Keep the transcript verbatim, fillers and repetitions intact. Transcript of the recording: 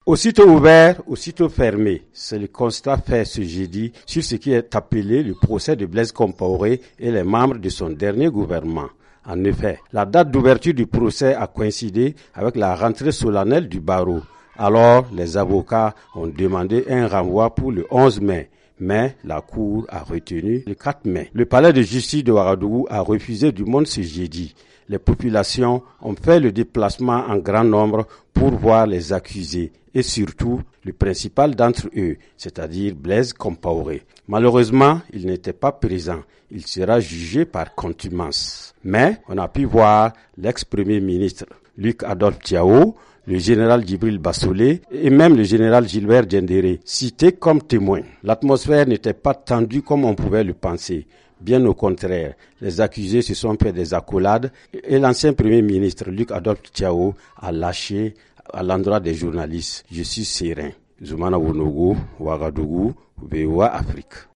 Aussitôt ouvert, aussitôt fermé. C'est le constat fait ce jeudi sur ce qui est appelé le procès de Blaise Compaoré et les membres de son dernier gouvernement. En effet, la date d'ouverture du procès a coïncidé avec la rentrée solennelle du barreau. Alors, les avocats ont demandé un renvoi pour le onze mai. Mais la Cour a retenu le quatre mai. Le palais de justice de Ouagadougou a refusé du monde ce jeudi. Les populations ont fait le déplacement en grand nombre pour voir les accusés et surtout le principal d'entre eux, c'est-à-dire Blaise Compaoré. Malheureusement, il n'était pas présent. Il sera jugé par contumace. Mais on a pu voir l'ex-premier ministre Luc Adolphe Tiao, le général Djibril Bassolé et même le général Gilbert Diendéré cités comme témoins. L'atmosphère n'était pas tendue comme on pouvait le penser. Bien au contraire, les accusés se sont fait des accolades et l'ancien premier ministre Luc Adolphe Tiao a lâché à l'endroit des journalistes. Je suis serein. Zoumana Wonogo, Ouagadougou, V O A Afrique.